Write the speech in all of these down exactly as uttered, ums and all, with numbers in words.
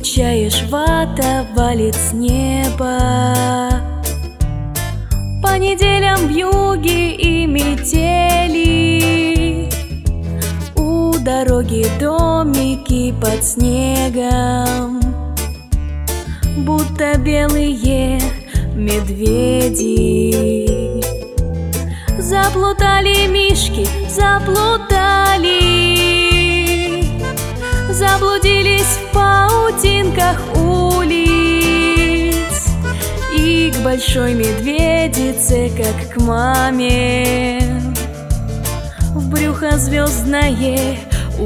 замечаешь, вата валит с неба. По неделям вьюги и метели, у дороги домики под снегом, будто белые медведи. Заплутали мишки, заплутали, заблудились в паутинках улиц, и к большой медведице, как к маме, в брюхо звездное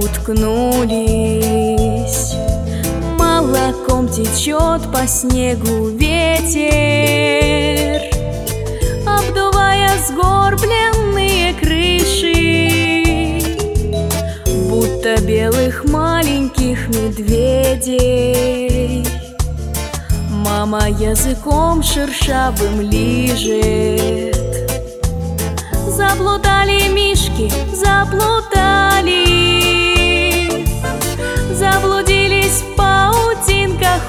уткнулись. Молоком течет по снегу ветер, обдувая сгорбленные крыши, будто белых маленьких медведей. Мама языком шершавым лижет. Заплутали мишки, заплутали, заблудились в паутинках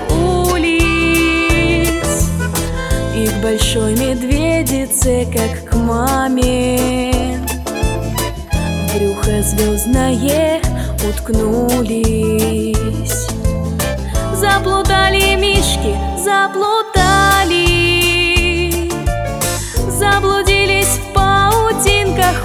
улиц, и к большой медведице, как к маме, в брюхо звездное уткнулись. Заплутали мишки, заплутали, заблудились в паутинках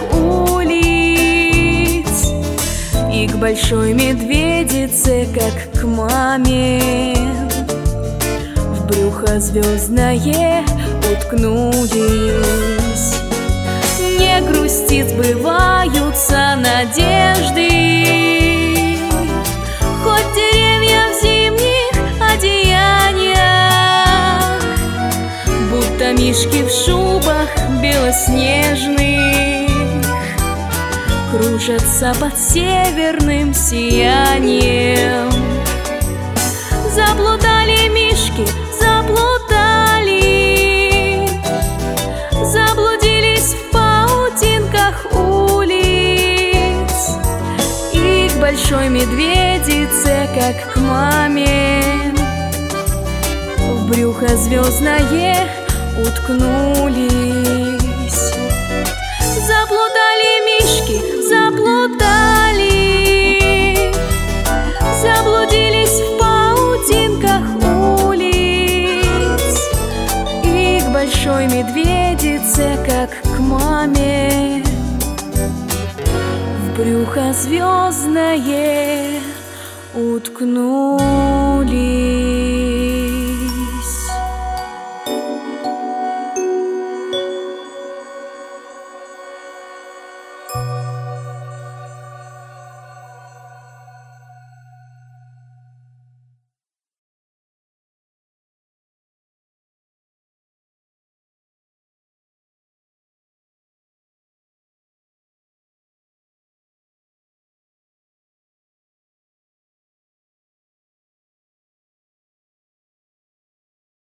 улиц, и к большой медведице, как к маме, в брюхо звездное уткнулись. Не грусти, сбываются надежды, хоть деревья в зимних одеяниях, будто мишки в шубах белоснежных, кружатся под северным сиянием. Заплутали мишки, заплутали, заблудились в паутинках улиц, и к большой медведице, как к маме, в брюхо звездное уткнулись. Заплутали мишки, заплутали, заблудились в паутинках улиц, и к большой медведице, как к маме, в брюхо звездное уткнулись.